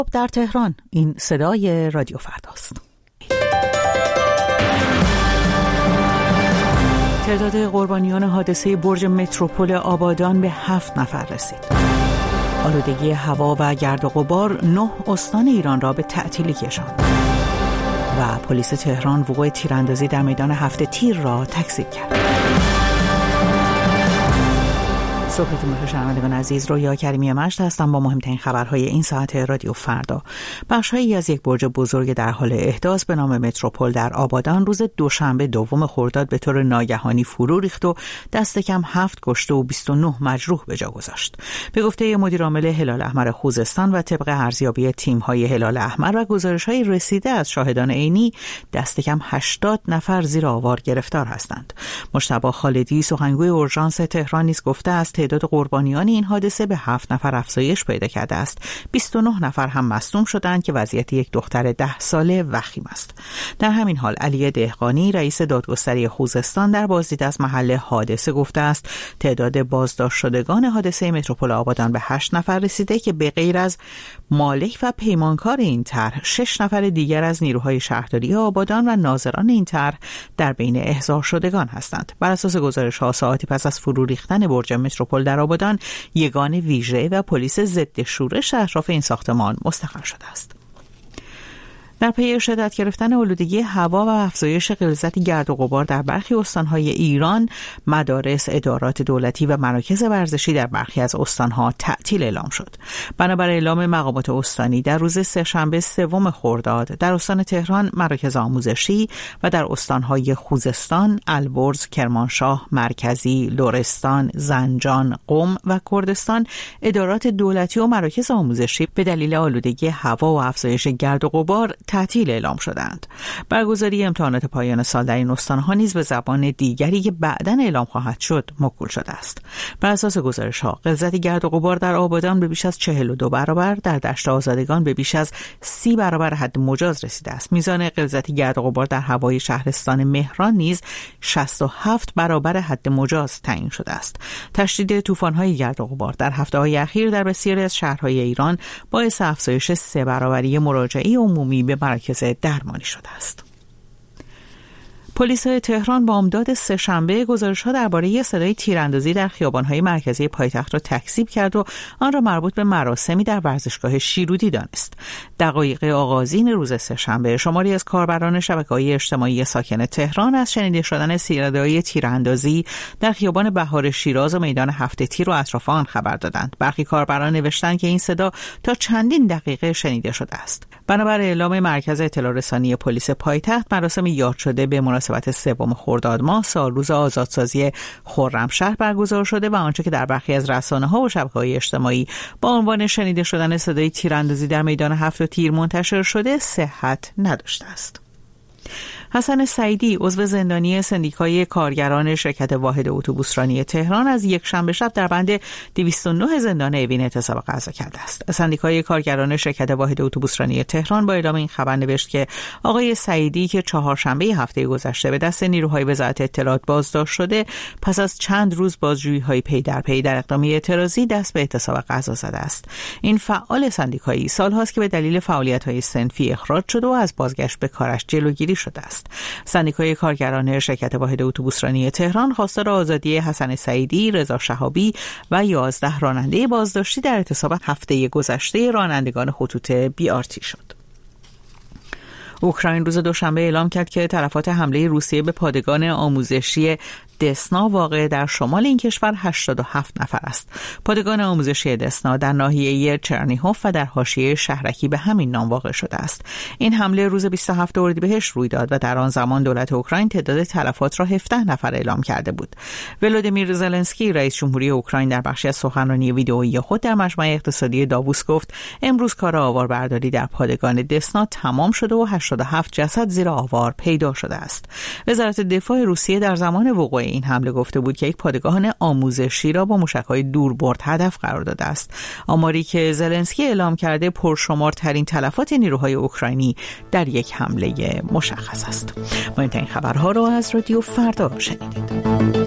در تهران، این صدای رادیو فرداست. تعداد قربانیان حادثه برج متروپول آبادان به 7 نفر رسید. آلودگی هوا و گرد و غبار 9 استان ایران را به تعطیلی کشاند. و پلیس تهران وقوع تیراندازی در میدان 7 تیر را تکذیب کرد. صبحتون بخیر شنوندگان عزیز، رویا کریمی مجد هستم با مهمترین خبرهای این ساعت رادیو فردا. بخش‌هایی از یک برج بزرگ در حال احداث به نام متروپول در آبادان روز دوشنبه دوم خرداد به طور ناگهانی فرو ریخت و دست کم 7 کشته و 29 مجروح به جا گذاشت. به گفته مدیر عامل هلال احمر خوزستان و طبق ارزیابی تیم‌های هلال احمر و گزارش‌های رسیده از شاهدان عینی، دست کم 80 نفر زیر آوار گرفتار هستند. مجتبی خالدی سخنگوی اورژانس تهران نیز گفته است تعداد قربانیان این حادثه به 7 نفر افزایش پیدا کرده است. 29 نفر هم مصدوم شدند که وضعیت یک دختر 10 ساله وخیم است. در همین حال علی دهقانی رئیس دادگستری خوزستان در بازدید از محل حادثه گفته است تعداد بازداشت شدگان حادثه متروپول آبادان به 8 نفر رسیده که به غیر از مالک و پیمانکار این طرح 6 نفر دیگر از نیروهای شهرداری آبادان و ناظران این طرح در بین احضار شدگان هستند. بر اساس گزارش‌ها ساعتی پس از فرو ریختن برج متروپول در آبادان، یگان ویژه و پلیس ضد شورش اطراف این ساختمان مستقر شده است. در پی شدت گرفتن آلودگی هوا و افزایش غلظت گرد و غبار در برخی استان‌های ایران، مدارس، ادارات دولتی و مراکز ورزشی در برخی از استان‌ها تعطیل اعلام شد. بنابر اعلام مقامات استانی در روز سه‌شنبه سوم خرداد در استان تهران مراکز آموزشی و در استان‌های خوزستان، البرز، کرمانشاه، مرکزی، لرستان، زنجان، قم و کردستان ادارات دولتی و مراکز آموزشی به دلیل آلودگی هوا و افزایش گرد و غبار تعطیل اعلام شدند. برگزاری امتحانات پایان سال در این استان‌ها نیز به زبان دیگری که بعداً اعلام خواهد شد موکول شده است. بر اساس گزارش‌ها غلظت گرد و غبار در آبادان به بیش از 42 برابر، در دشت آزادگان به بیش از 30 برابر حد مجاز رسیده است. میزان غلظت گرد و غبار در هوای شهرستان مهران نیز 67 برابر حد مجاز تعیین شده است. تشدید طوفان‌های گرد و غبار در هفته‌های اخیر در بسیاری از شهرهای ایران باعث افزایش 3 برابری مراجعه عمومی به مراکز درمانی شده است. پلیس تهران بامداد سه‌شنبه گزارش‌ها درباره صدای تیراندازی در خیابان‌های مرکزی پایتخت را تکذیب کرد و آن را مربوط به مراسمی در ورزشگاه شیرودی دانست. دقایق آغازین روز سه‌شنبه شماری از کاربران شبکه‌های اجتماعی ساکن تهران از شنیده شدن صدای تیراندازی در خیابان بهار شیراز و میدان 7 تیر و اطراف آن خبر دادند. برخی کاربران نوشتند که این صدا تا چندین دقیقه شنیده شده است. بنابر اعلام مرکز اطلاع رسانی پلیس پایتخت، مراسم یاد شده به مناسبت سوم خرداد ماه سالروز آزادسازی خرمشهر برگزار شده و آنچه که در برخی از رسانه‌ها و شبکه‌های اجتماعی با عنوان شنیده شدن صدای تیراندازی در میدان 7 تیر منتشر شده صحت نداشته است. حسن سعیدی عضو زندانی سندیکای کارگران شرکت واحد اتوبوسرانی تهران از یک شنبه شب در بند 209 زندان اوین اعتصاب غذا کرده است. سندیکای کارگران شرکت واحد اتوبوسرانی تهران با اعلام این خبر نوشت که آقای سعیدی که چهارشنبه هفته گذشته به دست نیروهای وزارت اطلاعات بازداشت شده، پس از چند روز بازجویی‌های پی در پی در اقدام اعتراضی دست به اعتصاب غذا زده است. این فعال سندیکایی سال‌هاست که به دلیل فعالیت‌های صنفی اخراج شده و از بازگشت به کارش جلوگیری شده است. سندیکای کارگران شرکت واحد اتوبوسرانی تهران خواستار آزادی حسن سعیدی، رضا شهابی و 11 راننده بازداشتی در اعتصاب هفته گذشته رانندگان خطوط BRT شد. اوکراین روز دوشنبه اعلام کرد که تلفات حمله روسیه به پادگان آموزشی دسنا واقع در شمال این کشور 87 نفر است. پادگان آموزشی دسنا در ناحیه چرنیهوف و در حاشیه شهرکی به همین نام واقع شده است. این حمله روز 27 اردیبهشت روی داد و در آن زمان دولت اوکراین تعداد تلفات را 17 نفر اعلام کرده بود. ولودیمیر زلنسکی رئیس جمهوری اوکراین در بخشی از سخنرانی ویدئویی خود در مجمع اقتصادی داووس گفت امروز کار آواربرداری در پادگان دسنا تمام شده و 87 جسد زیر آوار پیدا شده است. وزارت دفاع روسیه در زمان وقوع این حمله گفته بود که یک پادگان آموزشی را با موشک‌های دوربرد هدف قرار داده است. آماری که زلنسکی اعلام کرده پرشمارترین تلفات نیروهای اوکراینی در یک حمله مشخص است. مهمترین خبرها را از رادیو فردا شنیدید.